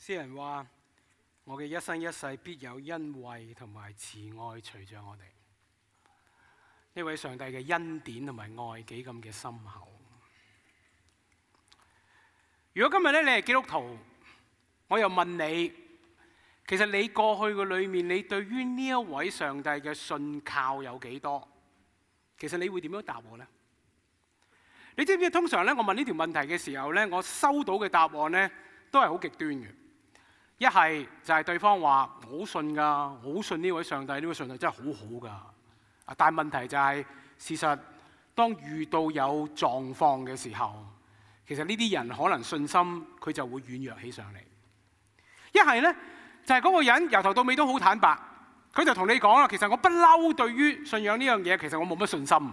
詩人話：我嘅一生一世必有恩惠同埋慈愛隨着我哋。呢位上帝嘅恩典同埋愛幾咁嘅深厚。如果今日咧你係基督徒，我又問你，其實你過去嘅裏面，你對於呢一位上帝嘅信靠有幾多？其實你會點樣答我呢？你知唔知通常咧，我問呢條問題嘅時候咧，我收到嘅答案咧都係好極端嘅。一係就係對方話我好信㗎，我好信呢位上帝，呢位上帝真係好好㗎。但係問題就係，事實當遇到有狀況嘅時候，其實呢啲人可能信心佢就會軟弱起上嚟。一係呢，就係嗰個人由頭到尾都好坦白，佢就同你講啦，其實我不嬲對於信仰呢樣嘢，其實我冇乜信心。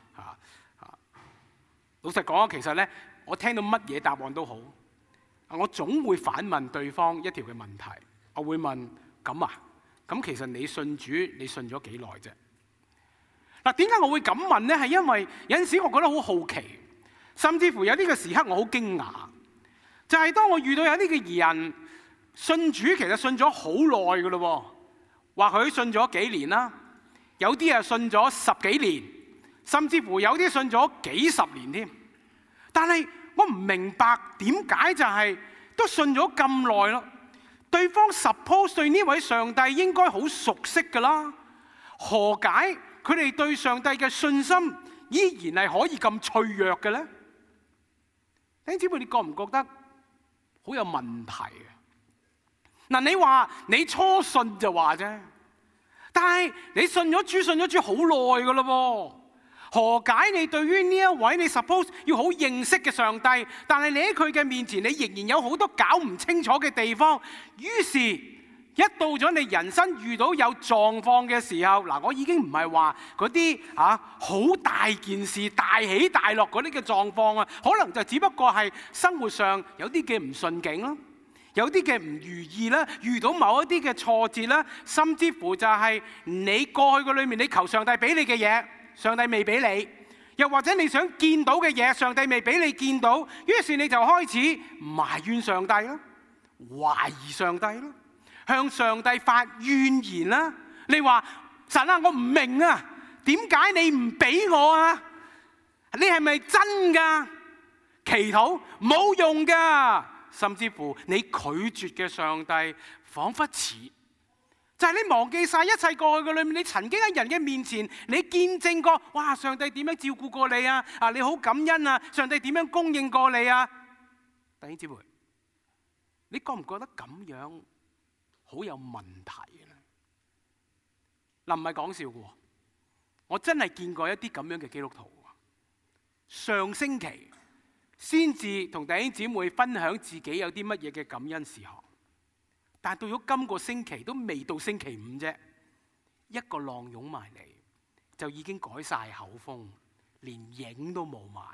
老實講，其實呢，我聽到乜嘢答案都好，我總會反問對方一條嘅問題。我會問：咁啊？咁其實你信主，你信咗幾耐啫？嗱，點解我會咁問呢？係因為有陣時我覺得好好奇，甚至乎有啲嘅時刻我好驚訝，就係當我遇到有啲嘅人信主，其實信咗好耐㗎咯，話佢信咗幾年啦，有啲係信咗10幾年，甚至乎有啲信咗幾十年添。但係我唔明白點解就係都信咗咁耐咯，對方 suppose 對呢位上帝應該好熟悉㗎啦，何解佢哋對上帝嘅信心依然係可以咁脆弱嘅呢？弟兄姊妹，你覺唔覺得好有問題啊？嗱，你話你初信就話啫，但係你信咗主好耐㗎喇喎，何解你對於呢一位你 suppose 要好認識嘅上帝，但係你喺佢嘅面前，你仍然有好多搞唔清楚嘅地方，於是一到咗你人生遇到有狀況嘅時候，嗱，我已經唔係話嗰啲好大件事、大起大落嗰啲嘅狀況啊，可能就只不過係生活上有啲嘅唔順境咯，有啲嘅唔如意啦，遇到某一啲嘅挫折啦，甚至乎就係你過去嘅裏面，你求上帝俾你嘅嘢，上帝未俾你，又或者你想見到嘅嘢，上帝未俾你見到，於是你就開始埋怨上帝啦，懷疑上帝啦，向上帝發怨言啦。你話神啊，我唔明啊，點解你唔俾我啊？你係咪真㗎？祈禱冇用㗎，甚至乎你拒絕嘅上帝，彷彿似就係你忘記晒一切過去嘅裏面，你曾經喺人嘅面前，你見證過，哇！上帝點樣照顧過你啊？你好感恩啊！上帝點樣供應過你啊？弟兄姊妹，你覺唔覺得咁樣好有問題咧？嗱，唔係講笑嘅，我真係見過一啲咁樣嘅基督徒。上星期先至同弟兄姊妹分享自己有啲乜嘢嘅感恩事項，但係到咗今個星期都未到星期五啫，一個浪湧埋嚟，就已經改晒口風，連影都冇埋。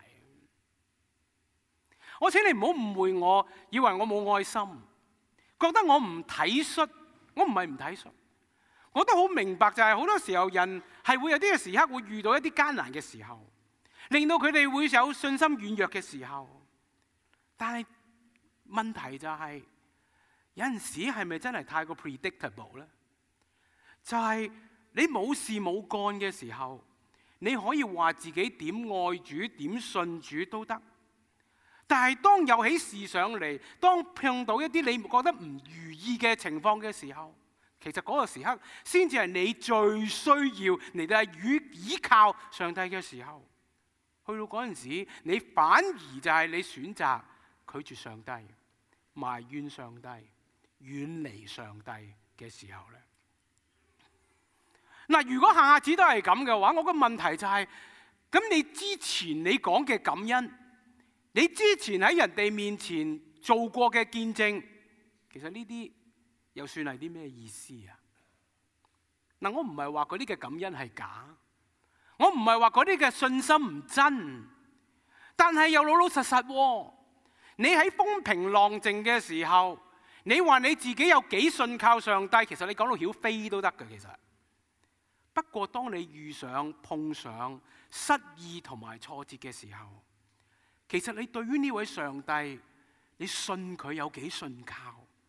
我請你唔好誤會我，以為我冇愛心，覺得我唔體恤。我唔係唔體恤，我都好明白，就係好多時候人係會有啲嘅時刻會遇到一啲艱難嘅時候，令到佢哋會有信心軟弱嘅時候。但係問題就係，有陣時係咪真係太過 predictable 呢？就係你冇事冇幹嘅時候，你可以話自己點愛主、點信主都得。但係當有起事上嚟，當碰到一啲你覺得唔如意嘅情況嘅時候，其實嗰個時刻先至係你最需要嚟到依靠上帝嘅時候。去到嗰陣時，你反而就係你選擇拒絕上帝、埋怨上帝、遠離上帝嘅時候咧。嗱，如果下次都係咁嘅話，我個問題就係，咁你之前你講嘅感恩，你之前喺人哋面前做過嘅見證，其實呢啲又算係啲咩意思啊？嗱，我唔係話嗰啲嘅感恩係假，我唔係話嗰啲嘅信心唔真，但係又老老實實喎。你喺風平浪靜嘅時候，你話你自己有幾信靠上帝，其實你講到曉飛都得嘅。其實，不過當你碰上失意同埋挫折嘅時候，其實你對於呢位上帝，你信佢有幾信靠？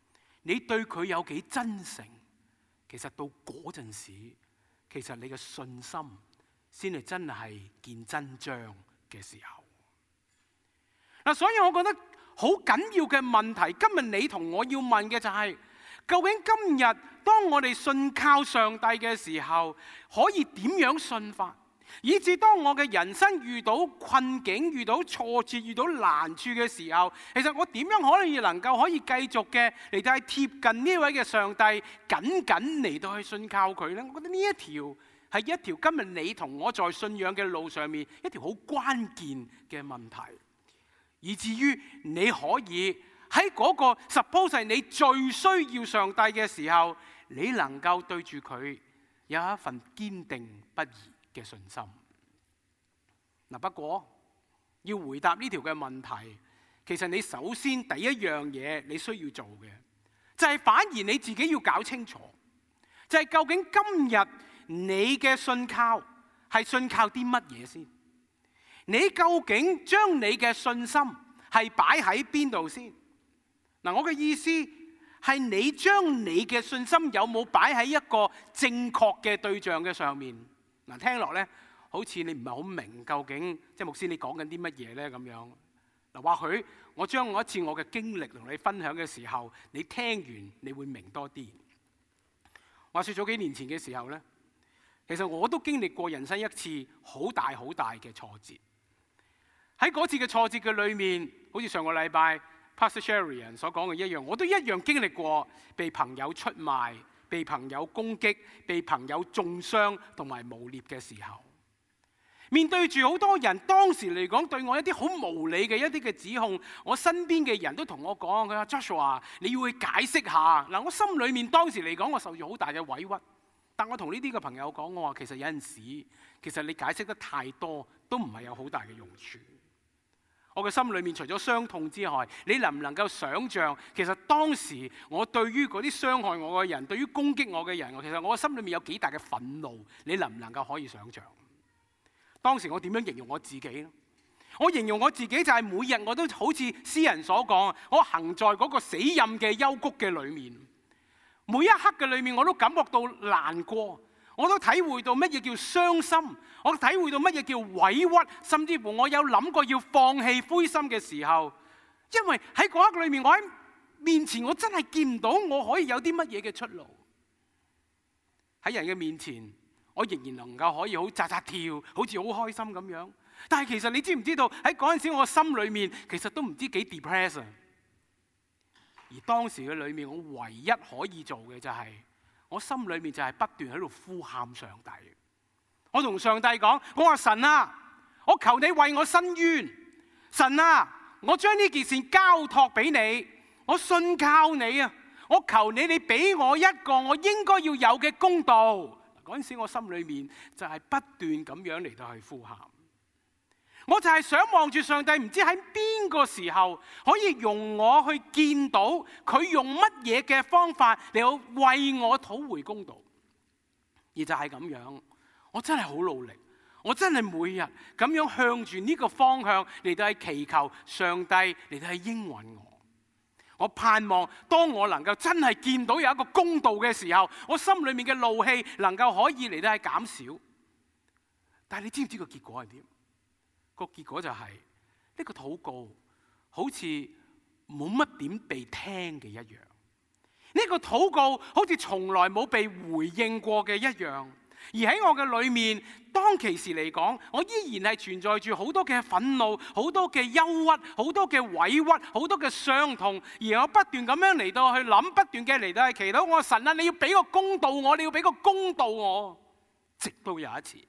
你對佢有幾真誠，其實到嗰陣時，其實你嘅信心先係真係見真章嘅時候。嗱，所以我覺得好緊要嘅問題，今日你同我要問嘅就係，究竟今日當我哋信靠上帝嘅時候，可以點樣信法？以至當我嘅人生遇到困境、遇到挫折、遇到難處嘅時候，其實我點樣可以繼續嘅嚟到去貼近呢位嘅上帝，緊緊嚟到去信靠佢呢？我覺得呢一條係一條今日你同我在信仰嘅路上面一條好關鍵嘅問題，以至於你可以喺嗰個 suppose 係你最需要上帝嘅時候，你能夠對住佢有一份堅定不移嘅信心。嗱，不過要回答呢條嘅問題，其實你首先第一樣嘢你需要做嘅，就係反而你自己要搞清楚，就係究竟今日你嘅信靠係信靠啲乜嘢先？你究竟將你嘅信心係擺喺邊度先？嗱，我嘅意思係你將你嘅信心有冇擺喺一個正確嘅對象嘅上面？嗱，聽落咧好似你唔係好明究竟即係牧師你講緊啲乜嘢咧咁樣。嗱，或許我將我一次我嘅經歷同你分享嘅時候，你聽完你會明多啲。話說早幾年前嘅時候咧，其實我都經歷過人生一次好大嘅挫折。喺嗰次嘅挫折嘅裏面，好似上個禮拜 Pastor Sherry 所講嘅一樣，我都一樣經歷過被朋友出賣、被朋友攻擊、被朋友中傷同埋誣衊嘅時候，面對住好多人當時嚟講對我一啲好無理嘅一啲嘅指控，我身邊嘅人都同我講，佢話 Joshua 你要去解釋下。嗱，我心裏面當時嚟講我受住好大嘅委屈，但我同呢啲嘅朋友講，我話其實有陣時，其實你解釋得太多都唔係有好大嘅用處。我嘅心裏面除咗傷痛之外，你能唔能夠想像，其實當時我對於嗰啲傷害我嘅人，對於攻擊我嘅人，其實我嘅心裏面有幾大嘅憤怒，你能唔能夠可以想像？當時我點樣形容我自己呢？我形容我自己就係每日我都好似詩人所講，我行在嗰個死蔭嘅幽谷嘅裏面，每一刻嘅裏面我都感覺到難過。我都體會到乜嘢叫傷心，我體會到乜嘢叫委屈，甚至乎我有諗過要放棄灰心嘅時候，因為喺嗰刻裏面，我喺面前我真係見唔到我可以有啲乜嘢嘅出路。喺人嘅面前，我仍然能夠可以好扎扎跳，好似好開心咁樣。但係其實你知唔知道喺嗰陣時我心裏面其實都唔知幾 depressed。而當時嘅裏面，我唯一可以做嘅就係，我心裏面就係不斷喺度呼喊上帝。我同上帝講，我話神啊，我求你為我伸冤。神啊，我將呢件事交託俾你，我信靠你啊。我求你，你俾我一個我應該要有嘅公道。嗰陣時我心裏面就係不斷咁樣嚟到去呼喊。我就係想望住上帝，唔知喺邊個時候可以容我去見到佢用乜嘢嘅方法嚟到為我討回公道。而就係咁樣，我真係好努力，我真係每日咁樣向住呢個方向嚟到去祈求上帝嚟到去應允我。我盼望當我能夠真係見到有一個公道嘅時候，我心裏面嘅怒氣能夠可以嚟到去減少。但係你知唔知個結果係點？個結果就係呢個禱告好似冇乜點被聽嘅一樣，呢個禱告好似從來冇被回應過嘅一樣。而喺我嘅裏面，當其時嚟講，我依然係存在住好多嘅憤怒、好多嘅憂鬱、好多嘅委屈、好多嘅傷痛，而我不斷咁樣嚟到去諗，不斷嘅嚟到去祈禱，我話神啊，你要俾個公道我，你要俾個公道我。直到有一次，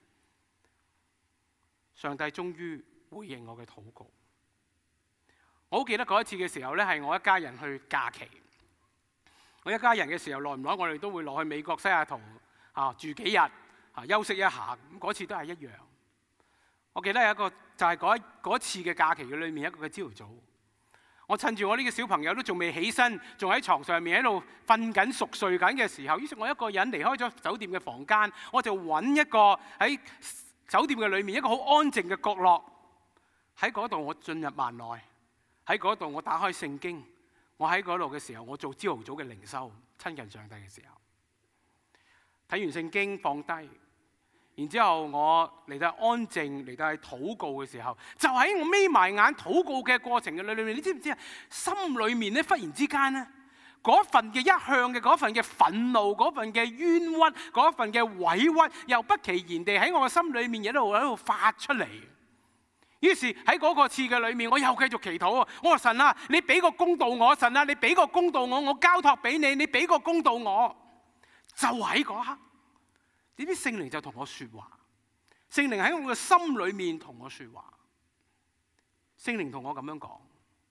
上帝終於回應我嘅禱告。我好記得嗰一次嘅時候呢，係我一家人去假期。我一家人嘅時候，耐唔耐我哋都會落去美國西雅圖住幾日休息一下。咁嗰次都係一樣。我記得有一個就係嗰次嘅假期嘅裏面一個嘅朝頭早，我趁住我呢個小朋友都仲未起身，仲喺床上面喺度瞓緊熟睡緊嘅時候，於是我一個人離開咗酒店嘅房間，我就揾一個喺酒店嘅裏面一個好安靜嘅角落，喺嗰度我進入幔內，喺嗰度我打開聖經， 我喺嗰度嘅時候，我做朝頭早嘅靈修，親近上帝嘅時候，睇完聖經放低，然之後我嚟到安靜，嚟到係禱告嘅時候，就喺我眯埋眼禱告嘅過程嘅裏面，你知唔知啊？心裏面咧忽然之間咧，嗰份嘅一向嘅嗰份嘅憤怒，嗰份嘅冤屈，嗰份嘅委屈，又不其然地喺我嘅心裏面喺度發出嚟。於是喺嗰個次嘅裏面，我又繼續祈禱啊！我話神啊，你俾個公道我，神啊，你俾個公道我，我交託俾你，你俾個公道我。就喺嗰刻，點知聖靈就同我說話，聖靈喺我嘅心裏面同我說話。聖靈同我咁樣講：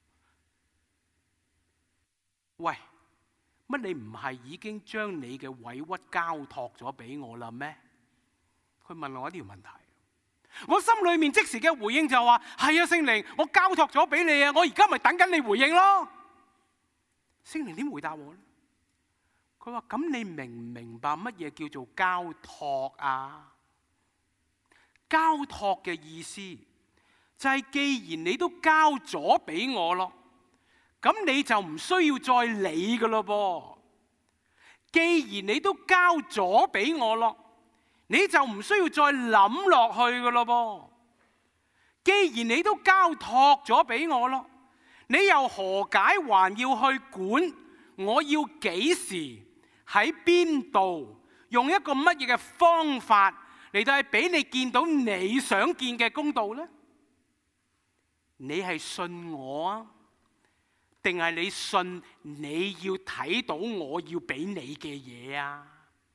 喂，乜你唔係已經將你嘅委屈交託咗俾我啦咩？佢問我一條問題。我心裏面即時嘅回應就話：係啊，聖靈，我交託咗俾你啊，我而家咪等緊你回應咯。聖靈點回答我呢？佢話：咁你明唔明白乜嘢叫做交託啊？交託嘅意思就係既然你都交咗俾我咯，咁你就唔需要再理噶咯噃。既然你都交咗俾我咯，你就唔需要再諗落去噶咯噃。既然你都交託咗俾我咯，你又何解還要去管我要幾時喺邊度用一個乜嘢嘅方法嚟到係俾你見到你想見嘅公道呢？你係信我啊，定係你信你要睇到我要俾你嘅嘢啊？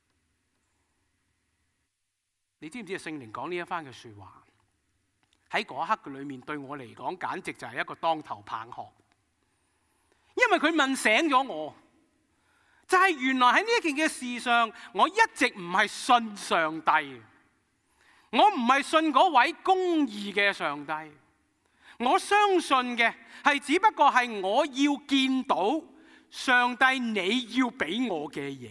你知唔知聖靈講呢一番嘅說話喺嗰刻嘅裏面，對我嚟講簡直就係一個當頭棒喝，因為佢問醒咗我，就係原來喺呢一件嘅事上，我一直唔係信上帝，我唔係信嗰位公義嘅上帝，我相信嘅係只不過係我要見到上帝你要俾我嘅嘢。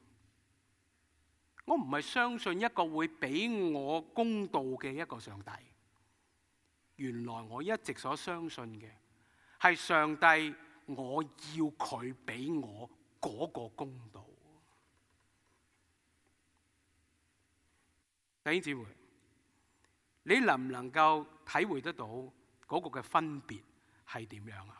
我唔係相信一個會俾我公道嘅一個上帝。原來我一直所相信嘅係上帝，我要佢俾我嗰個公道。弟兄姊妹，你能唔能夠體會得到嗰個嘅分別係點樣啊？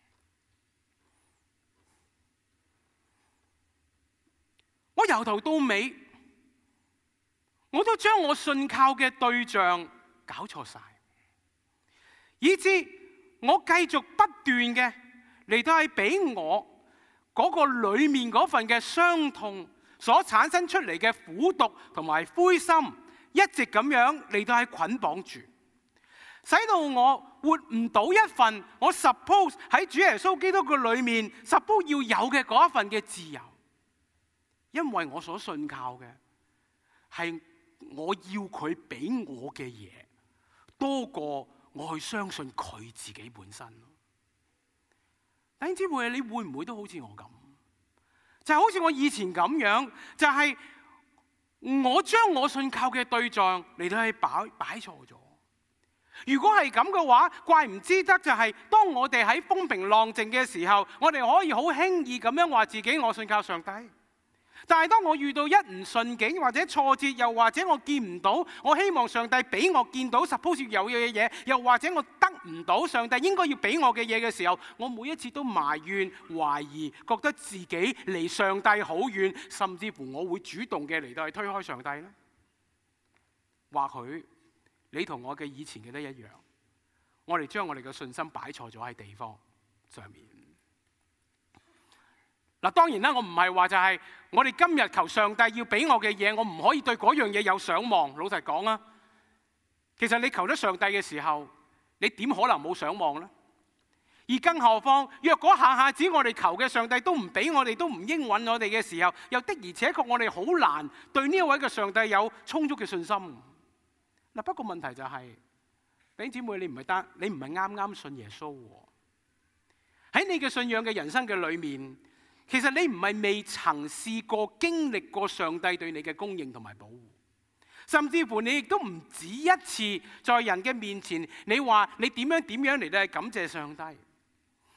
我由頭到尾，我都將我信靠嘅對象搞錯晒，以致我繼續不斷嘅嚟到係俾我嗰個裏面嗰份嘅傷痛所產生出嚟嘅苦毒同埋灰心，一直咁樣嚟到係捆綁住，使到我活唔到一份我 suppose 喺主耶穌基督嘅裏面 suppose 要有嘅嗰一份嘅自由，因為我所信靠嘅係我要佢俾我嘅嘢，多過我去相信佢自己本身。弟兄姊妹，你會唔會都好似我咁？就好似我以前咁樣，就係我將我信靠嘅對象嚟到去擺錯咗。如果係咁嘅話，怪唔之得就係當我哋喺風平浪靜嘅時候，我哋可以好輕易咁樣話自己我信靠上帝。但係當我遇到一唔順境或者挫折，又或者我見唔到我希望上帝俾我見到 suppose 有嘅嘢，又或者我得唔到上帝應該要俾我嘅嘢嘅時候，我每一次都埋怨、懷疑，覺得自己離上帝好遠，甚至乎我會主動嘅嚟到去推開上帝呢。或許你同我嘅以前嘅都一樣，我哋將我哋嘅信心擺錯咗喺地方上面。嗱，當然啦，我唔係話就係我哋今日求上帝要俾我嘅嘢，我唔可以對嗰樣嘢有想望。老實講啊，其實你求得上帝嘅時候，你點可能冇想望呢？而更何況，若果下下子我哋求嘅上帝都唔俾我哋，都唔應允我哋嘅時候，又的而且確我哋好難對呢一位嘅上帝有充足嘅信心。嗱，不過問題就係，弟兄姊妹，你唔係啱啱信耶穌喎。喺你嘅信仰嘅人生嘅裏面，其實你唔係未曾試過經歷過上帝對你嘅供應同埋保護，甚至乎你亦都唔止一次在人嘅面前，你話你點樣嚟到感謝上帝。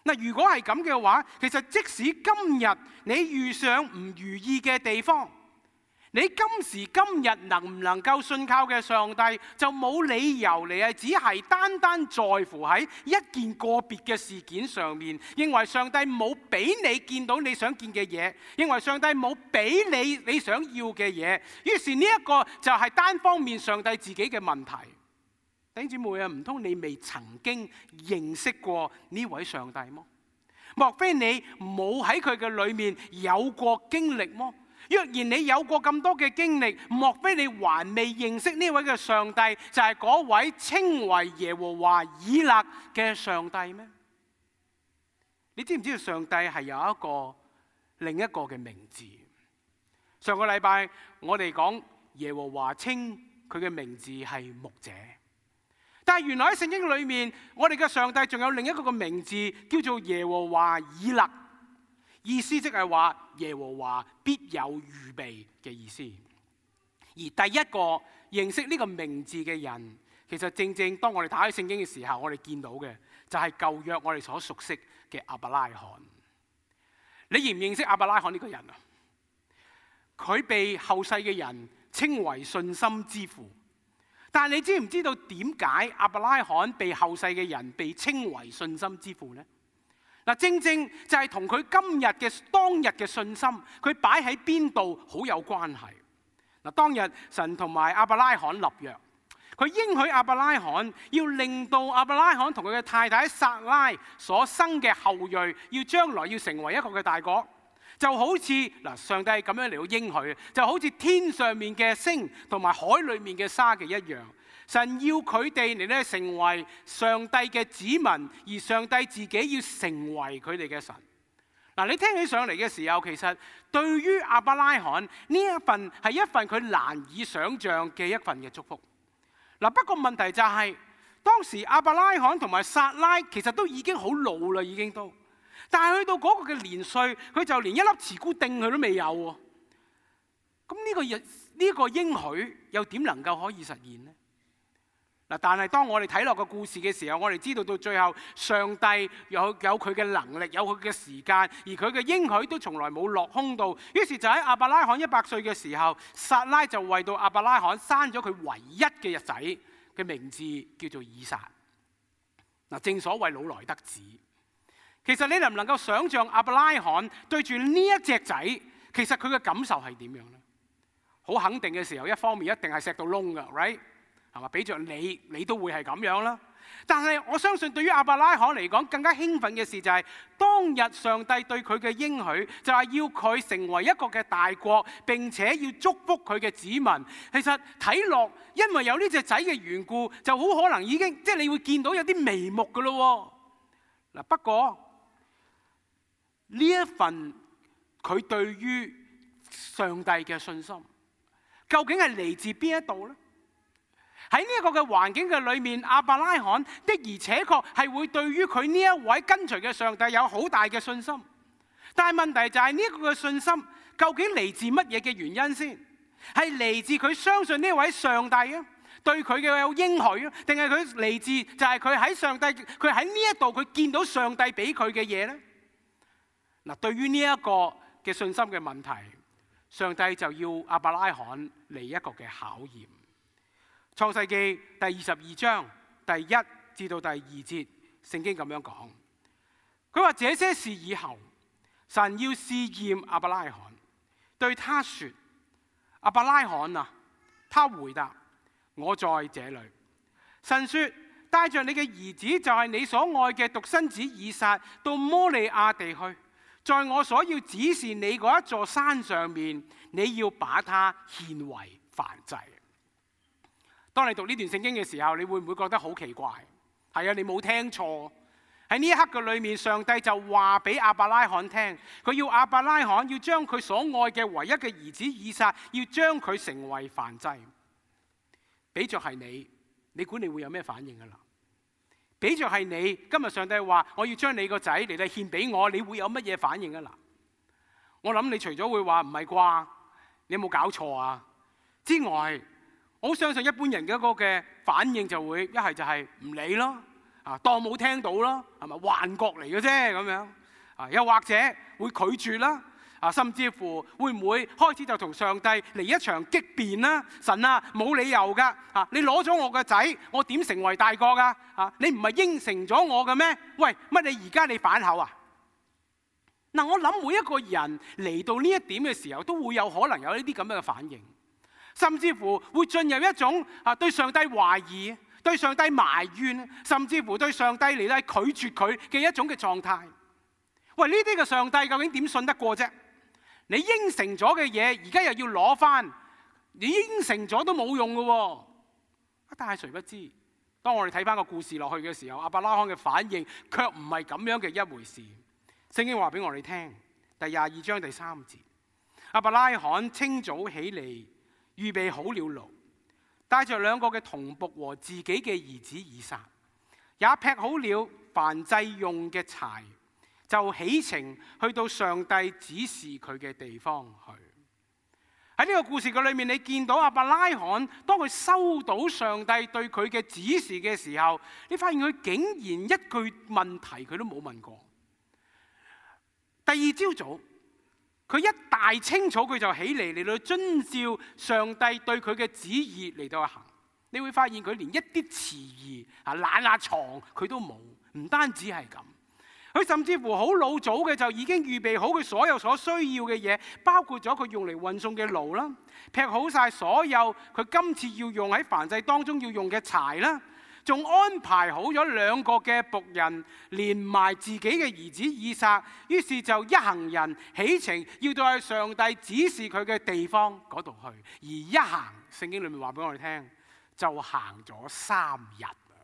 嗱，如果係咁嘅話，其實即使今日你遇上唔如意嘅地方，你今時今日能唔能夠信靠嘅上帝，就冇理由你係只係單單在乎喺一件個別嘅事件上面，認為上帝冇俾你見到你想見嘅嘢，認為上帝冇俾你想要嘅嘢，於是呢一個就係單方面上帝自己嘅問題。弟兄姊妹啊，唔通你未曾經認識過呢位上帝麼？莫非你冇喺佢嘅裏面有過經歷麼？若然你有過咁多嘅經歷，莫非你還未認識呢位嘅上帝，就係嗰位稱為耶和華以勒嘅上帝咩？你知唔知道上帝係有另一個嘅名字？上個禮拜我哋講耶和華稱佢嘅名字係牧者，但係原來喺聖經裏面，我哋嘅上帝仲有另一個嘅名字，叫做耶和華以勒。意思即係話耶和華必有預備嘅意思。而第一個認識呢個名字嘅人，其實正正當我哋打開聖經嘅時候，我哋見到嘅就係舊約我哋所熟悉嘅亞伯拉罕。你認唔認識亞伯拉罕呢個人啊？佢被後世嘅人稱為信心之父。但係你知唔知道點解亞伯拉罕被後世嘅人被稱為信心之父呢？嗱，正正就係同佢今日嘅當日嘅信心，佢擺喺邊度好有關係。嗱，當日神同埋亞伯拉罕立約，佢應許亞伯拉罕要令到亞伯拉罕同佢嘅太太撒拉所生嘅後裔，要將來要成為一個嘅大國，就好似上帝咁樣嚟到應許，就好似天上面嘅星同埋海裏面嘅沙嘅一樣。神要佢哋嚟咧成為上帝嘅子民，而上帝自己要成為佢哋嘅神。嗱，你聽起上嚟嘅時候，其實對於亞伯拉罕呢一份係一份佢難以想像嘅一份嘅祝福。嗱，不過問題就係當時亞伯拉罕同埋撒拉其實都已經好老啦，已經都，但係去到嗰個嘅年歲，佢就連一粒慈菇丁佢都未有喎。咁呢個應許又點能夠可以實現呢？嗱，但係當我哋睇落個故事嘅時候，我哋知道到最後，上帝有佢嘅能力，有佢嘅時間，而佢嘅應許都從來冇落空到。於是就喺亞伯拉罕100歲嘅時候，撒拉就為到亞伯拉罕生咗佢唯一嘅仔嘅名字，叫做以撒。嗱，正所謂老來得子。其實你能唔能夠想像亞伯拉罕對住呢一隻仔，其實佢嘅感受係點樣呢？好肯定嘅時候，一方面一定係錫到窿㗎 ，right？係嘛？俾着你都會係咁樣啦。但係我相信對於亞伯拉罕嚟講，更加興奮嘅事就係當日上帝對佢嘅應許，就係要佢成為一個嘅大國，並且要祝福佢嘅子民。其實睇落，因為有呢隻仔嘅緣故，就好可能已經即係你會見到有啲眉目㗎咯。嗱，不過呢一份佢對於上帝嘅信心，究竟係嚟自邊一度呢？喺呢一個嘅環境嘅裏面，亞伯拉罕的而且確係會對於佢呢一位跟隨嘅上帝有好大嘅信心。但係問題就係呢一個嘅信心究竟嚟自乜嘢嘅原因先？係嚟自佢相信呢位上帝啊，對佢嘅有應許啊，定係佢嚟自就係佢喺上帝佢喺呢一度佢見到上帝俾佢嘅嘢呢？嗱，對於呢一個嘅信心嘅問題，上帝就要亞伯拉罕嚟一個嘅考驗。創世記第22章第1至到第2節，聖經咁樣講，佢話這些事以後，神要試驗亞伯拉罕，對他說：亞伯拉罕啊，他回答：我在這裏。神說：帶着你嘅兒子，就係你所愛嘅獨生子以撒，到摩利亞地去，在我所要指示你嗰一座山上面，你要把他獻為燔祭。當你讀呢段聖經嘅時候，你會唔會覺得好奇怪？係啊，你冇聽錯。喺呢一刻嘅裏面，上帝就話俾亞伯拉罕聽，佢要亞伯拉罕要將佢所愛嘅唯一嘅兒子以撒，要將佢成為燔祭。俾着係你估你會有咩反應㗎啦？俾着係你，今日上帝話我要將你個仔嚟到獻俾我，你會有乜嘢反應㗎啦？我諗你除咗會話唔係啩，你有冇搞錯啊？之外，我相信一般人嘅一個嘅反應就會一係就係唔理咯， 當冇聽到啦，係咪幻覺嚟嘅啫咁樣？又或者會拒絕啦，甚至乎會唔會開始就同上帝嚟一場激辯啦？神啊，冇理由㗎，你攞咗我個仔，我點成為大國㗎？你唔係應承咗我嘅咩？喂，乜你而家你反口啊？嗱，我諗每一個人嚟到呢一點嘅時候，都會有可能有呢啲咁樣嘅反應，甚至乎會進入一種對上帝懷疑、對上帝埋怨，甚至乎對上帝嚟咧拒絕佢嘅一種嘅狀態。喂，呢啲嘅上帝究竟點信得過啫？你應承咗嘅嘢，而家又要攞翻，你應承咗都冇用嘅喎。但係誰不知，當我哋睇翻個故事落去嘅時候，亞伯拉罕嘅反應卻唔係咁樣嘅一回事。聖經話俾我哋聽，第22章第3節，亞伯拉罕清早起嚟，預備好了驢，帶着2個嘅童僕和自己嘅兒子以撒，也劈好了燔祭用嘅柴，就起程去到上帝指示佢嘅地方去。喺呢個故事嘅裏面，你見到亞伯拉罕當佢收到上帝對佢嘅指示嘅時候，你發現佢竟然一句問題佢都冇問過。第二朝早，佢一大清早佢就起嚟到遵照上帝對佢嘅旨意嚟到行。你會發現佢連一啲遲疑懶下床佢都冇，唔單止係咁，佢甚至乎好老早嘅就已經預備好佢所有所需要嘅嘢，包括咗佢用嚟運送嘅驢啦，劈好晒所有佢今次要用喺燔祭當中要用嘅柴啦。仲安排好咗2個嘅僕人，連埋自己嘅兒子以撒，於是就一行人起程，要到去上帝指示佢嘅地方嗰度去。而一行，聖經裏面話俾我哋聽，就行咗3日。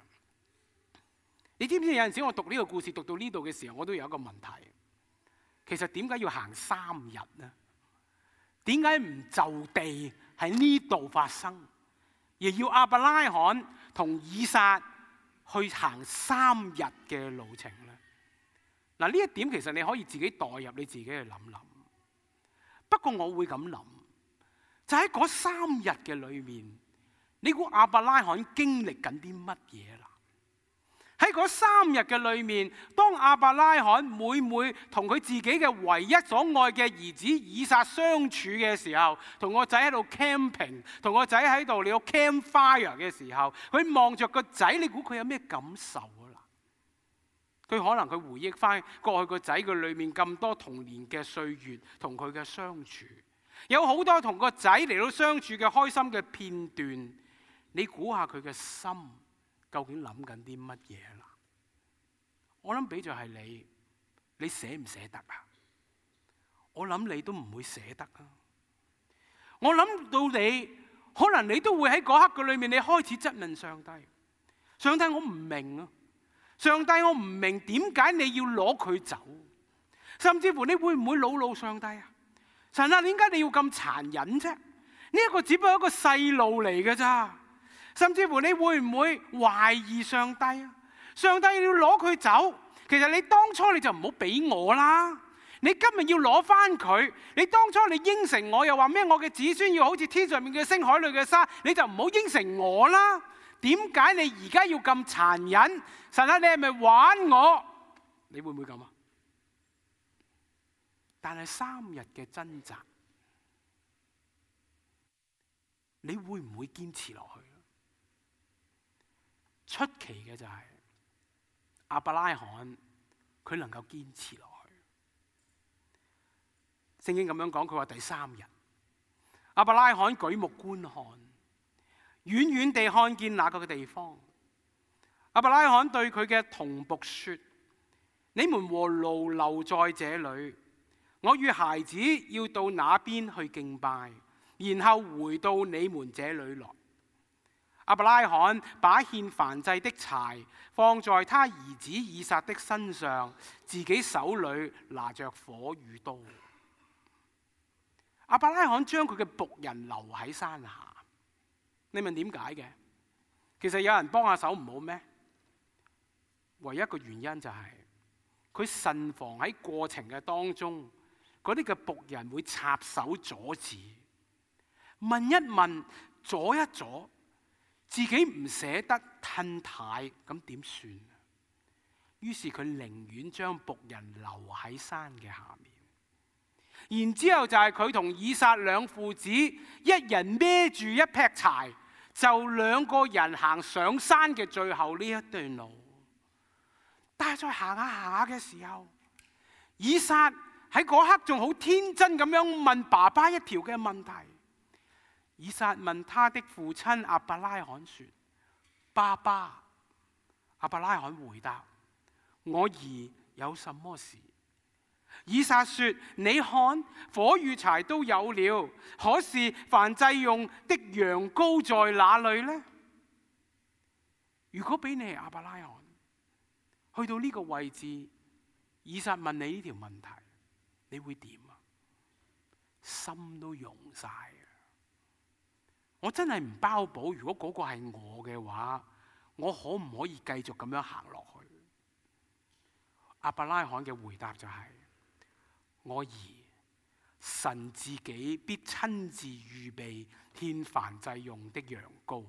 你知唔知有陣時我讀呢個故事讀到呢度嘅時候，我都有一個問題。其實點解要行3日呢？點解唔就地喺呢度發生，而要亞伯拉罕同以撒去行3日嘅路程咧？嗱，呢一點其實你可以自己代入你自己去諗諗。不過我會咁諗，就喺嗰3日嘅裏面，你估亞伯拉罕經歷緊啲乜嘢啦？喺嗰3日嘅裏面，當亞伯拉罕每同佢自己嘅唯一所愛嘅兒子以撒相處嘅時候，同個仔喺度 camping， 同個仔喺度嚟到 campfire 嘅時候，佢望着個仔，你估佢有咩感受啊？佢可能佢回憶翻過去個仔嘅裏面咁多童年嘅歲月，同佢嘅相處，有好多同個仔嚟到相處嘅開心嘅片段，你估下佢嘅心究竟諗緊啲乜嘢啦？我諗比著係你捨唔捨得啊？我諗你都唔會捨得啊！我諗到你，可能你都會喺嗰刻嘅裏面，你開始質問上帝：上帝，我唔明啊！上帝，我唔明點解你要攞佢走？甚至乎你會唔會惱怒上帝啊？神啊，點解你要咁殘忍啫？呢一個只不過一個細路嚟嘅咋？甚至乎你會唔會懷疑上帝啊？上帝要攞佢走，其實你當初你就唔好俾我啦。你今日要攞翻佢，你當初你應承我又話咩？我嘅子孫要好似天上面嘅星、海裏嘅沙，你就唔好應承我啦。點解你而家要咁殘忍？神啊，你係咪玩我？你會唔會咁啊？但係3日嘅掙扎，你會唔會堅持落去？出奇嘅就係亞伯拉罕佢能夠堅持落去。聖經咁樣講，佢話第3日，亞伯拉罕舉目觀看，遠遠地看見那個嘅地方。亞伯拉罕對佢嘅童僕說：你們和驢留在這裏，我與孩子要到那邊去敬拜，然後回到你們這裏來。亞伯拉罕把獻燔祭的柴放在他兒子以撒的身上，自己手裏拿着火與刀。亞伯拉罕將佢嘅僕人留喺山下。你問點解嘅？其實有人幫下手唔好咩？唯一一個原因就係佢慎防喺過程嘅當中，嗰啲嘅僕人會插手阻止，問一問，阻一阻。自己唔捨得褪軚，咁點算？ 於是佢寧願將僕人留喺山嘅下面。然之後就係佢同以撒兩父子，一人孭住一劈柴，就兩個人行上山嘅最後呢一段路。但係再行下行下嘅時候，以撒喺嗰刻仲好天真咁樣問爸爸一條嘅問題。以撒問他的父親亞伯拉罕說：爸爸。亞伯拉罕回答：我兒有什麼事？以撒說：你看，火與柴都有了，可是燔祭用的羊羔在哪裏呢？如果俾你係亞伯拉罕，去到呢個位置，以撒問你呢條問題，你會點啊？心都溶晒啊！我真係唔包保，如果嗰個係我嘅話，我可唔可以繼續咁樣行落去？亞伯拉罕嘅回答就係：我兒，神自己必親自預備獻燔祭用的羊羔。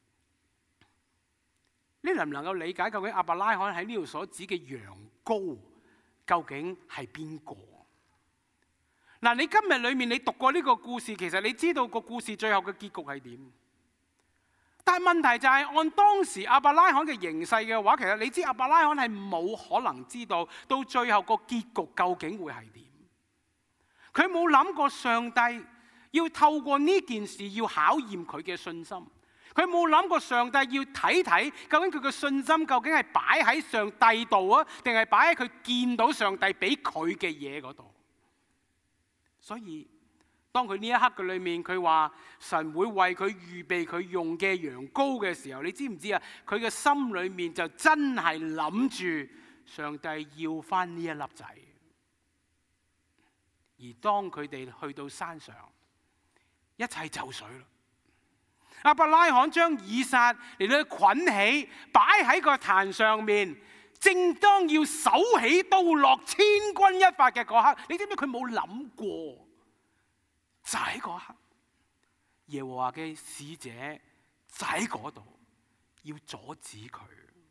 你能唔能夠理解究竟亞伯拉罕喺呢度所指嘅羊羔究竟係邊個？嗱，你今日裏面你讀過呢個故事，其實你知道個故事最後嘅結局係點？但係問題就係按當時亞伯拉罕嘅形勢嘅話，其實你知亞伯拉罕係冇可能知道到最後個結局究竟會係點。佢冇諗過上帝要透過呢件事要考驗佢嘅信心。佢冇諗過上帝要睇睇究竟佢嘅信心究竟係擺喺上帝度啊，定係擺喺佢見到上帝俾佢嘅嘢嗰度。所以當佢呢一刻嘅裏面，佢話神會為佢預備佢用嘅羊羔嘅時候，你知唔知啊？佢嘅心裏面就真係諗住上帝要翻呢一粒仔。而當佢哋去到山上，一切就緒啦。亞伯拉罕將以撒嚟到捆起，擺喺個壇上面，正當要手起刀落、千鈞一髮嘅嗰刻，你知唔知佢冇諗過？就喺嗰刻，耶和華嘅使者就喺嗰度，要阻止佢。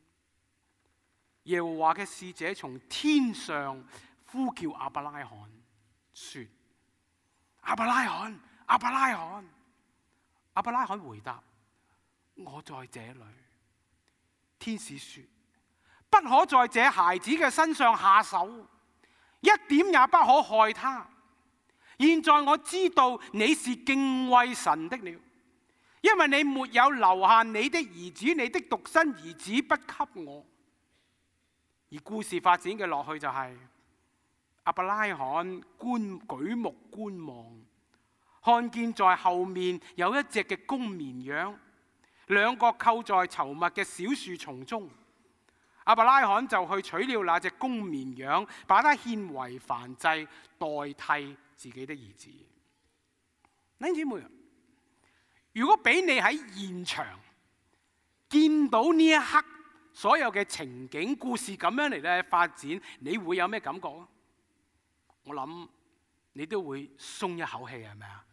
耶和華嘅使者從天上呼叫亞伯拉罕，說：亞伯拉罕，亞伯拉罕。亞伯拉罕回答：我在這裏。天使說：不可在這孩子嘅身上下手，一點也不可害他。現在我知道你是敬畏神的了，因為你沒有留下你的兒子，你的獨生兒子不給我。而故事發展嘅落去就係亞伯拉罕舉目觀望，看見在後面有一隻嘅公綿羊，兩個扣在稠密嘅小樹叢中。亞伯拉罕就去取了那隻公綿羊，把它獻為燔祭，代替自己的兒子。弟兄姊妹，如果俾你喺現場見到呢一刻所有嘅情景故事咁樣嚟咧發展，你會有咩感覺啊？我諗你都會鬆一口氣，係咪啊？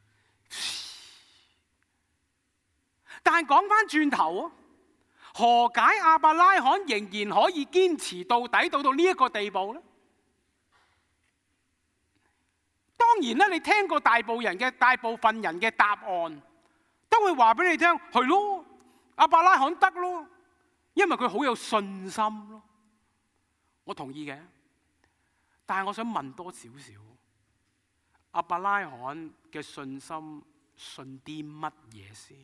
但係講翻轉頭啊，何解亞伯拉罕仍然可以堅持到底，到呢一個地步呢？當然啦，你聽過大部分人嘅答案，都會話俾你聽，係咯，亞伯拉罕得咯，因為佢好有信心咯。我同意嘅，但係我想問多少少，亞伯拉罕嘅信心信啲乜嘢先？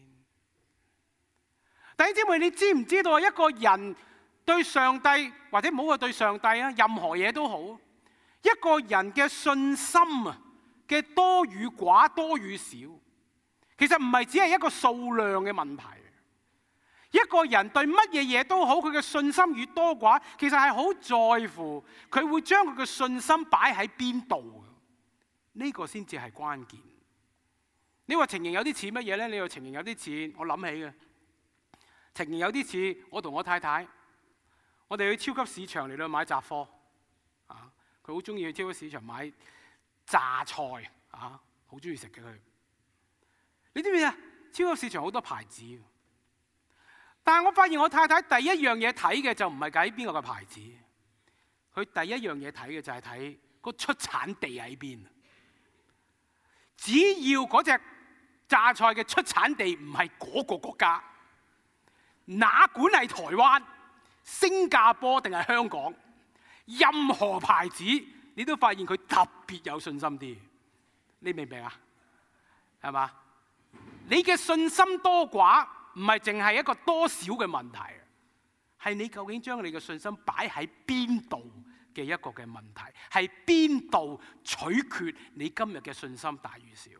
弟兄姊妹，你知唔知道一個人對上帝，或者唔好話對上帝啊，任何嘢都好，一個人嘅信心啊嘅多與寡、多與少，其實唔係只係一個數量嘅問題。一個人對乜嘢嘢都好，佢嘅信心與多寡，其實係好在乎佢會將佢嘅信心擺喺邊度。呢個先至係關鍵。你話情形有啲似乜嘢呢？你話情形有啲似我諗起嘅。情形有啲似我同我太太，我哋去超級市場嚟到買雜貨，佢好中意去超級市場買榨菜，好中意食嘅佢。你知唔知啊？超級市場好多牌子，但係我發現我太太第一樣嘢睇嘅就唔係睇邊個嘅牌子， 佢第一樣嘢睇嘅就係睇個出產地喺邊。只要嗰隻榨菜嘅出產地唔係嗰個國家，哪管係台灣、新加坡定係香港，任何牌子你都發現佢特別有信心啲。你明唔明啊？係嘛？你嘅信心多寡唔係淨係一個多少嘅問題，係你究竟將你嘅信心擺喺邊度嘅一個嘅問題，係邊度取決你今日嘅信心大與小。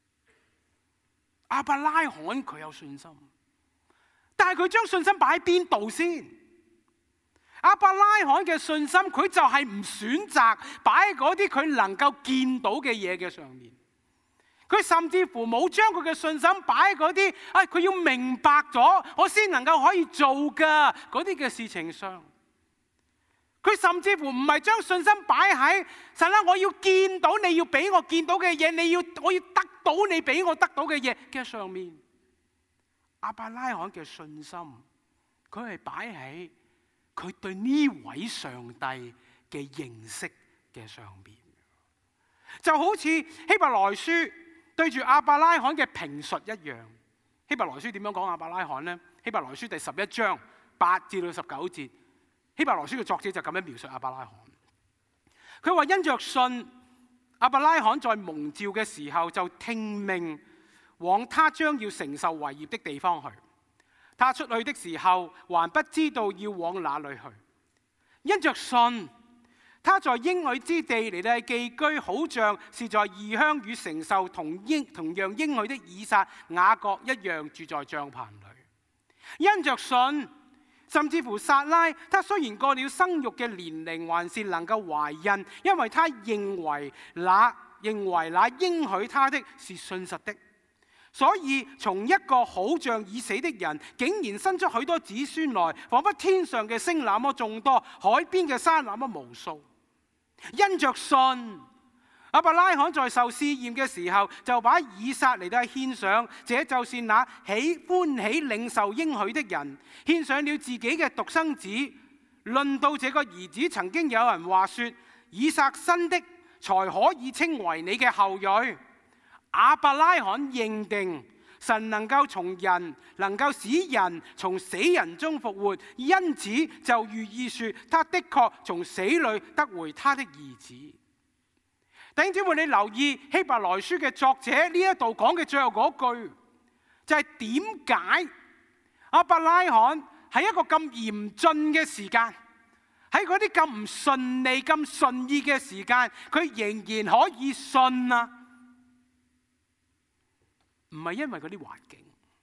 亞伯拉罕佢有信心，但係佢將信心擺喺邊度先？亞伯拉罕嘅信心，佢就係唔選擇擺喺嗰啲佢能夠見到嘅嘢嘅上面。佢甚至乎冇將佢嘅信心擺喺嗰啲，佢要明白咗我先能夠可以做㗎嗰啲嘅事情上。佢甚至乎唔係將信心擺喺神啦，我要見到你要俾我見到嘅嘢，我要得到你俾我得到嘅嘢嘅上面。亞伯拉罕嘅信心，佢係擺喺佢對呢位上帝嘅認識嘅上邊，就好似希伯來書對住亞伯拉罕嘅評述一樣。希伯來書點樣講亞伯拉罕呢？希伯來書第11章8至到19節。希伯來書嘅作者就咁樣描述亞伯拉罕，佢話因着信，亞伯拉罕在蒙召嘅時候就聽命往他將要承受為業的地方去。他出去的時候還不知道要往哪裏去，因着信，他在應許之地嚟到寄居，好像是在異鄉與承受同樣應許的以撒、雅各一樣住在帳棚裏。因着信，甚至乎撒拉，他雖然過了生育嘅年齡，還是能夠懷孕，因為他認為那應許他的是信實的。所以從一個好像已死的人，竟然生出許多子孫來，彷彿天上嘅星那麼眾多，海邊嘅山那麼無數。因着信，亞伯拉罕在受試驗嘅時候，就把以撒嚟到獻上，這就是那歡喜領受應許的人，獻上了自己嘅獨生子。論到這個兒子，曾經有人話說，以撒生的才可以稱為你嘅後裔。亞伯拉罕認定神能夠使人從死人中復活，因此就寓意說他的確從死裏得回他的兒子。弟兄姊妹，你留意希伯來書嘅作者呢一度講嘅最後嗰句，就係點解亞伯拉罕喺一個咁嚴峻嘅時間，喺嗰啲咁唔順利、咁順意嘅時間，佢仍然可以信啊？唔係因為嗰啲環境，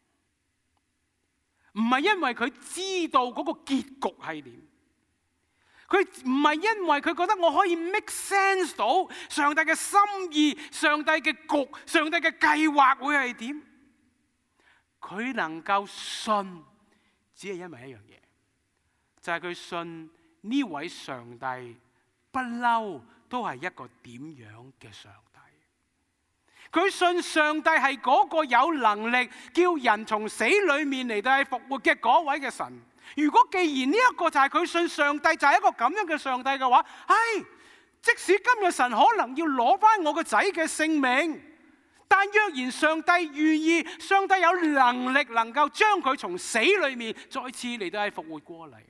唔係因為佢知道嗰個結局係點，佢唔係因為佢覺得我可以 make sense 到上帝嘅心意、上帝嘅局、上帝嘅計劃會係點，佢能夠信，只係因為一樣嘢，就係佢信呢位上帝不嬲都係一個點樣嘅上帝。佢信上帝係嗰個有能力叫人從死裏面嚟到係復活嘅嗰位嘅神。如果既然呢一個就係佢信上帝就係一個咁樣嘅上帝嘅話，即使今日神可能要攞翻我個仔嘅性命，但若然上帝願意，上帝有能力能夠將佢從死裏面再次嚟到係復活過嚟。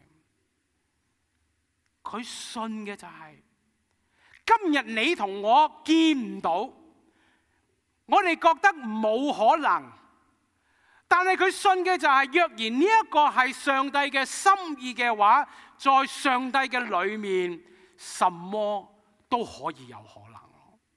佢信嘅就係今日你同我見唔到，我哋覺得冇可能，但係佢信嘅就係，若然呢一個係上帝嘅心意嘅話，在上帝嘅裏面，什麼都可以有可能。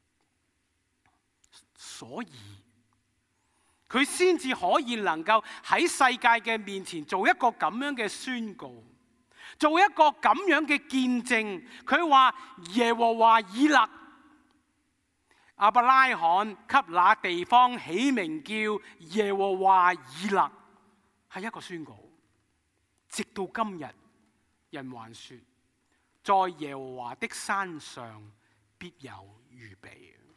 所以佢先至可以能夠喺世界嘅面前做一個咁樣嘅宣告，做一個咁樣嘅見證。佢話耶和華以勒，亞伯拉罕給那地方起名叫耶和華以勒，係一個宣告。直到今日，人還說，在耶和華的山上必有預備。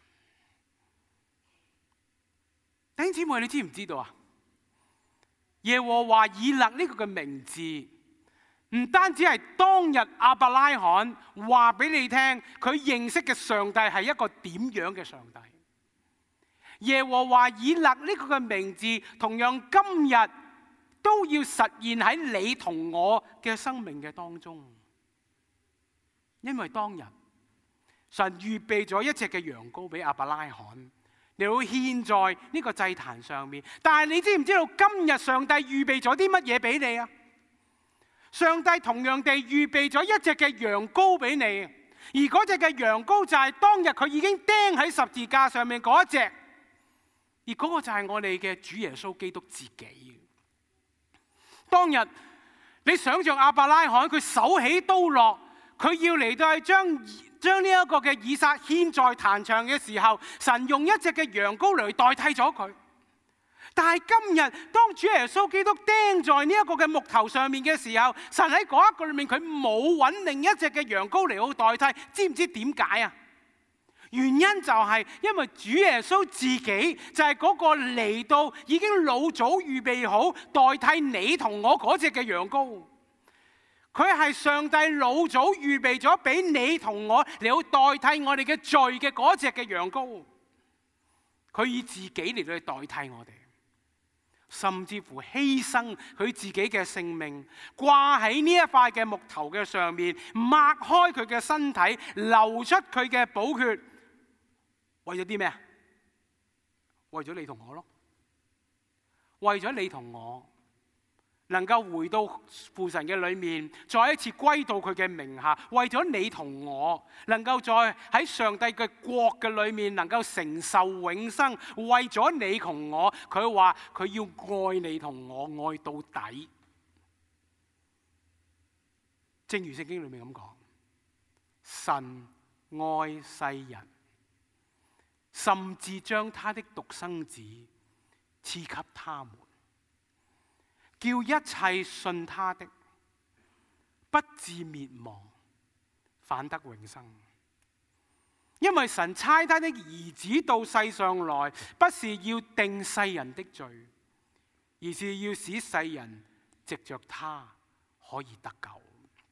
弟兄姊妹，你知唔知道啊？耶和華以勒呢個嘅名字， 唔單止係當日亞伯拉罕話俾你聽，佢認識嘅上帝係一個點樣嘅上帝。耶和華以勒呢個嘅名字，同樣今日都要實現喺你同我嘅生命嘅當中。因為當日神預備咗一隻嘅羊羔俾亞伯拉罕，你會獻在呢個祭壇上面。但係你知唔知道今日上帝預備咗啲乜嘢俾你啊？上帝同樣地預備咗一隻嘅羊羔俾你，而嗰隻嘅羊羔就係當日佢已經釘喺十字架上面嗰一隻，而嗰個就係我哋嘅主耶穌基督自己。當日你想象亞伯拉罕佢手起刀落，佢要嚟到去將呢一個嘅以撒獻在壇上嘅時候，神用一隻嘅羊羔嚟代替咗佢。但係今日當主耶穌基督釘在呢一個嘅木頭上面嘅時候，神喺嗰一個裏面佢冇揾另一隻嘅羊羔嚟到代替，知唔知點解啊？原因就係因為主耶穌自己就係嗰個嚟到已經老早預備好代替你同我嗰隻嘅羊羔。佢係上帝老早預備咗俾你同我嚟到代替我哋嘅罪嘅嗰隻嘅羊羔。佢以自己嚟到去代替我哋，甚至乎犧牲佢自己嘅性命，掛喺呢一塊嘅木頭嘅上面，擘開佢嘅身體，流出佢嘅寶血，為咗啲咩啊？為咗你同我咯，為咗你同我能夠回到父神嘅裏面，再一次歸到佢嘅名下，為咗你同我能夠再喺上帝嘅國嘅裏面能夠承受永生，為咗你同我，佢話佢要愛你同我愛到底。正如聖經裏面咁講，神愛世人，甚至將他的獨生子賜給他們，叫一切信他的不至滅亡，反得永生。因為神差他的兒子到世上來，不是要定世人的罪，而是要使世人藉着他可以得救。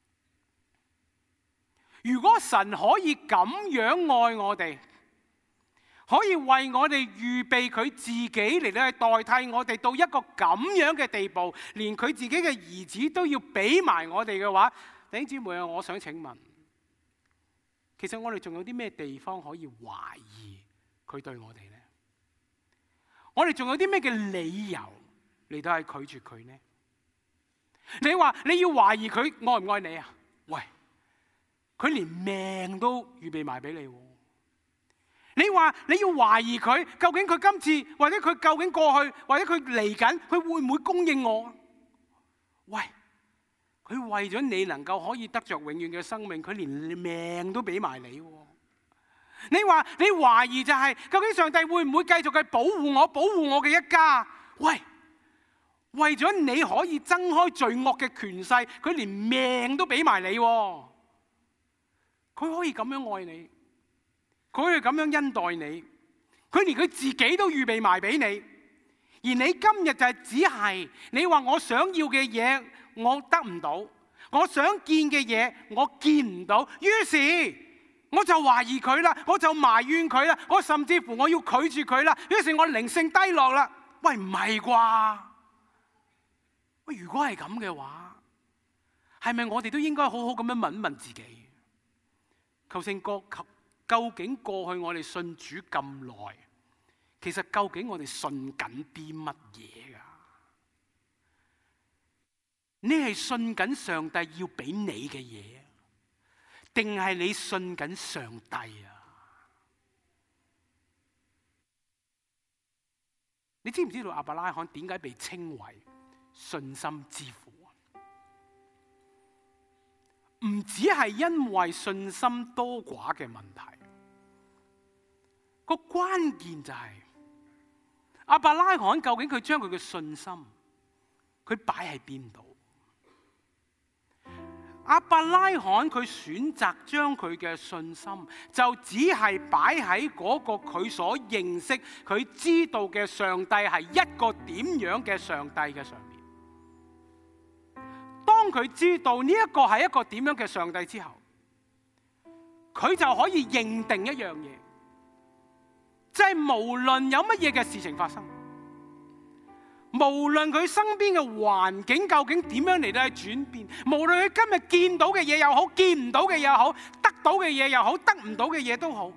如果神可以咁樣愛我哋，可以為我哋預備佢自己嚟到去代替我哋到一個咁樣嘅地步，連佢自己嘅兒子都要俾埋我哋嘅話，弟兄姊妹啊，我想請問，其實我哋仲有啲咩地方可以懷疑佢對我哋呢？我哋仲有啲咩嘅理由嚟到係拒絕佢呢？你話你要懷疑佢愛唔愛你啊？喂，佢連命都預備埋俾你喎。你話你要懷疑佢，究竟佢今次或者佢究竟過去或者佢嚟緊，佢會唔會供應我？喂，佢為咗你能夠可以得着永遠嘅生命，佢連命都俾埋你喎。你話你懷疑就係究竟上帝會唔會繼續去保護我嘅一家？喂，為咗你可以掙開罪惡嘅權勢，佢連命都俾埋你喎。佢可以咁樣愛你，佢可以咁樣恩待你，佢連佢自己都預備埋俾你，而你今日就係只係你話我想要嘅嘢我得唔到，我想見嘅嘢我見唔到，於是我就懷疑佢啦，我就埋怨佢啦，我甚至乎我要拒絕佢啦，於是我靈性低落啦。喂，唔係啩？喂，如果係咁嘅話，係咪我哋都應該好好咁樣問一問自己？求竟過去我哋信主咁耐，其實究竟我哋信緊啲乜嘢㗎？你係信緊上帝要俾你嘅嘢，定係你信緊上帝啊？你知唔知道亞伯拉罕點解被稱為信心之父？唔只係因為信心多寡嘅問題，個關鍵就係亞伯拉罕究竟佢將佢嘅信心佢擺喺邊度？亞伯拉罕佢選擇將佢嘅信心就只係擺喺嗰個佢所認識、佢知道嘅上帝係一個點樣嘅上帝嘅上面。當當佢知道呢一個係一個點樣嘅上帝之後，佢就可以認定一樣嘢，即係無論有乜嘢嘅事情發生，無論佢身邊嘅環境究竟點樣嚟到去轉變，無論佢今日見到嘅嘢又好，見唔到嘅嘢又好，得到嘅嘢又好，得唔到嘅嘢都好，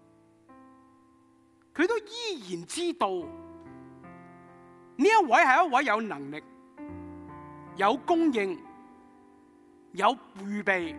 佢都依然知道呢一位係一位有能力、有供應、有預備、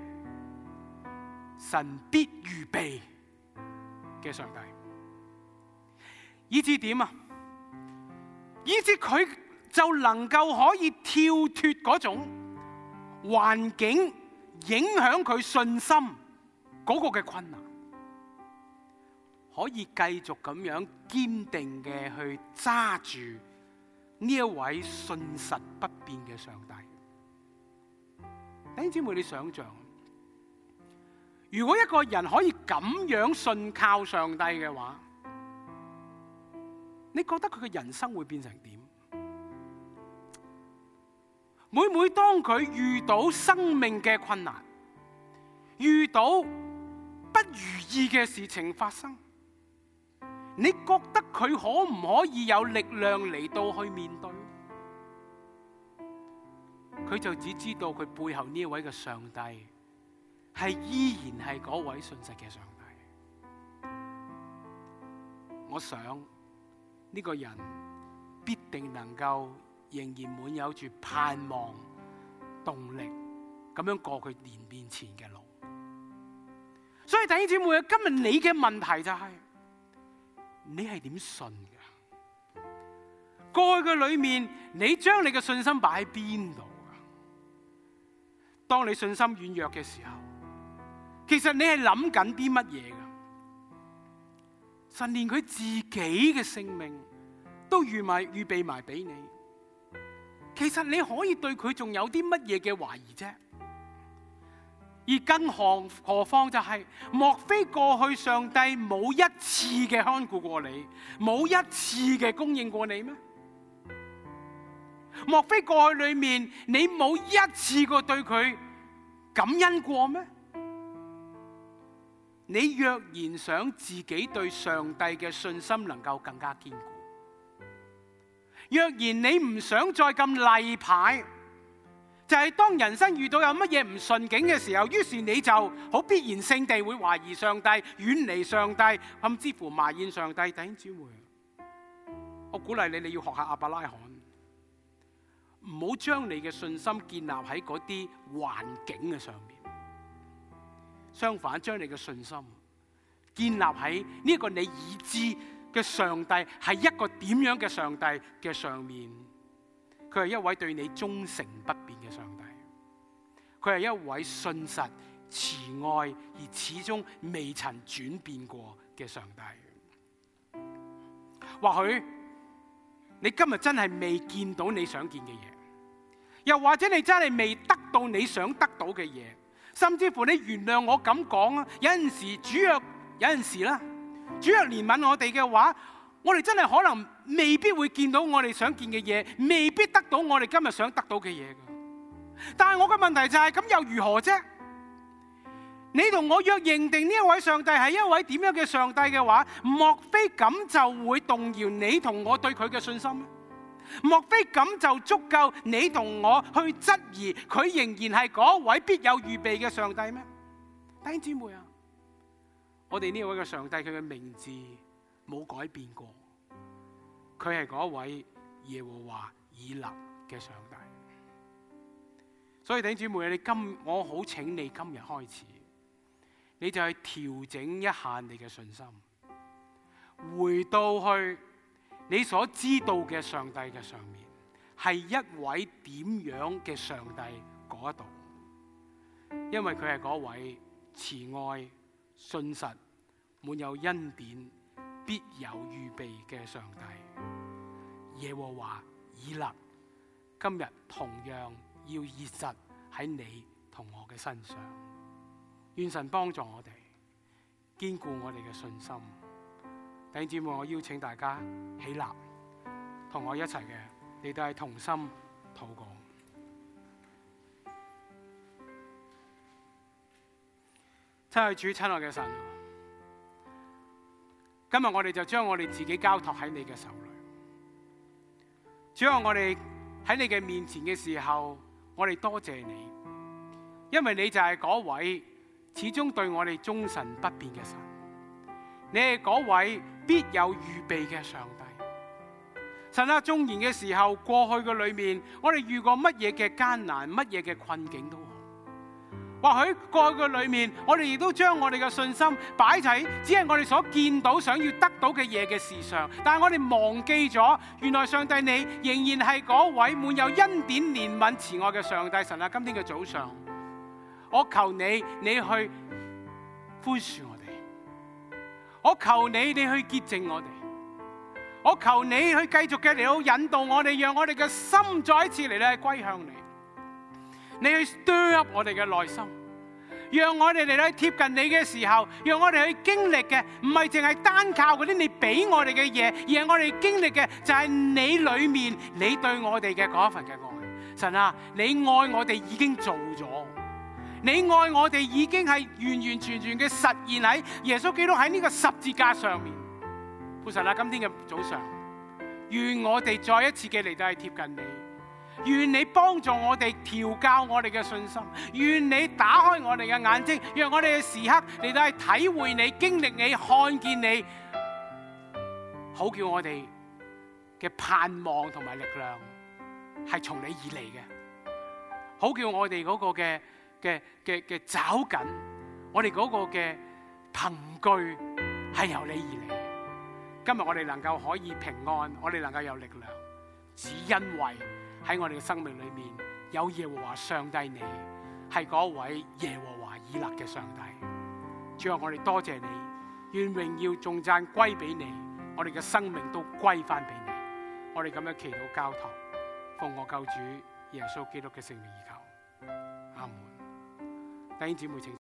神必預備嘅上帝。以至點啊？以至佢就能夠可以跳脫嗰種環境影響佢信心嗰個嘅困難，可以繼續咁樣堅定嘅去揸住呢一位信實不變嘅上帝。弟兄姊妹，你想象，如果一個人可以咁樣信靠上帝嘅話，你覺得佢嘅人生會變成點？每當佢遇到生命嘅困難，遇到不如意嘅事情發生，你覺得佢可唔可以有力量嚟到去面對？佢就只知道佢背後呢一位嘅上帝係依然係嗰位信實嘅上帝。我想呢個人必定能夠仍然滿有住盼望、動力，咁樣過佢面前嘅路。所以弟兄姊妹，今日你嘅問題就係，你係點信嘅？過去嘅裏面，你將你嘅信心擺喺邊度？當你信心軟弱嘅時候，其實你係諗緊啲乜嘢㗎？神連佢自己嘅性命都預備埋俾你，其實你可以對佢仲有啲乜嘢嘅懷疑啫？而更何況就係，莫非過去上帝冇一次嘅看顧過你，冇一次嘅供應過你咩？莫非過去裏面你冇一次過對佢感恩過咩？你若然想自己對上帝嘅信心能夠更加堅固，若然你唔想再咁例牌，就係當人生遇到有乜嘢唔順境嘅時候，於是你就好必然性地會懷疑上帝、遠離上帝，甚至乎埋怨上帝。弟兄姊妹，我鼓勵你，你要學下亞伯拉罕，唔好將你嘅信心建立喺嗰啲環境嘅上面，相反將你嘅信心建立喺呢個你已知嘅上帝係一個點樣嘅上帝嘅上面。佢係一位對你忠誠不變嘅上帝，佢係一位信實慈愛而始終未曾轉變過嘅上帝。或許你今日真係未見到你想見嘅嘢，又或者你真係未得到你想得到嘅嘢，甚至乎你原諒我咁講啊，有陣時主若憐憫我哋嘅話，我哋真係可能未必會見到我哋想見嘅嘢，未必得到我哋今日想得到嘅嘢。但係我嘅問題就係，咁又如何啫？你同我若認定呢一位上帝係一位點樣嘅上帝嘅話，莫非咁就會動搖你同我對佢嘅信心咩？莫非咁就足夠你同我去質疑佢仍然係嗰位必有預備嘅上帝咩？弟兄姊妹啊，我哋呢位嘅上帝，佢嘅名字冇改變過，佢係嗰位耶和華以勒嘅上帝。所以弟兄姊妹，我好請你今日開始，你就去調整一下你嘅信心，回到去你所知道嘅上帝嘅上面，係一位點樣嘅上帝嗰度，因為佢係嗰位慈愛、信實、滿有恩典、必有預備嘅上帝。耶和華以勒今日同樣要熱實喺你同我嘅身上，願神幫助我哋堅固我哋嘅信心。弟兄姊妹，我邀請大家起立，同我一齊嘅，你都係同心禱告。 親愛主，親愛嘅神，今日我哋就將我哋自己交託喺你嘅手裏。主啊，我哋喺你嘅面前嘅時候，我哋多謝你，因為你就係嗰位始終對我哋忠誠不變嘅神，你係嗰位必有預備嘅上帝。神啊，縱然嘅時候，過去嘅裏面，我哋遇過乜嘢嘅艱難，乜嘢嘅困境都好。或許過去嘅裏面，我哋亦都將我哋嘅信心擺喺只係我哋所見到、想要得到嘅嘢嘅事上，但係我哋忘記咗，原來上帝你仍然係嗰位滿有恩典、憐憫、慈愛嘅上帝。神啊，今天嘅早上，我求你，你去寬恕我哋；我求你，你去潔淨我哋；我求你去繼續嘅嚟到引導我哋，讓我哋嘅心再一次嚟到歸向你。你去 stir up 我哋嘅內心，讓我哋嚟到貼近你嘅時候，讓我哋去經歷嘅唔係淨係單靠嗰啲你俾我哋嘅嘢，而係我哋經歷嘅就係你裏面你對我哋嘅嗰一份嘅愛。神啊，你愛我哋已經做咗，你愛我哋已經係完完全全嘅實現喺耶穌基督喺呢個十字架上面。父神啊，今天嘅早上，願我哋再一次嘅嚟到去貼近你。願你幫助我哋調教我哋嘅信心，願你打開我哋嘅眼睛，讓我哋嘅時刻嚟到係體會你、經歷你、看見你，好叫我哋嘅盼望同埋力量係從你而嚟嘅，好叫我哋嗰個嘅找緊，我哋嗰個嘅憑據係由你而嚟。今日我哋能夠可以平安，我哋能夠有力量，只因為喺我哋嘅生命裏面有耶和華上帝，你係嗰位耶和華以勒嘅上帝。主啊，我哋多謝你，願榮耀頌讚歸俾你，我哋嘅生命都歸翻俾你。我哋咁樣祈禱交託，奉我救主耶穌基督嘅聖名而求，阿門。弟兄姊妹請。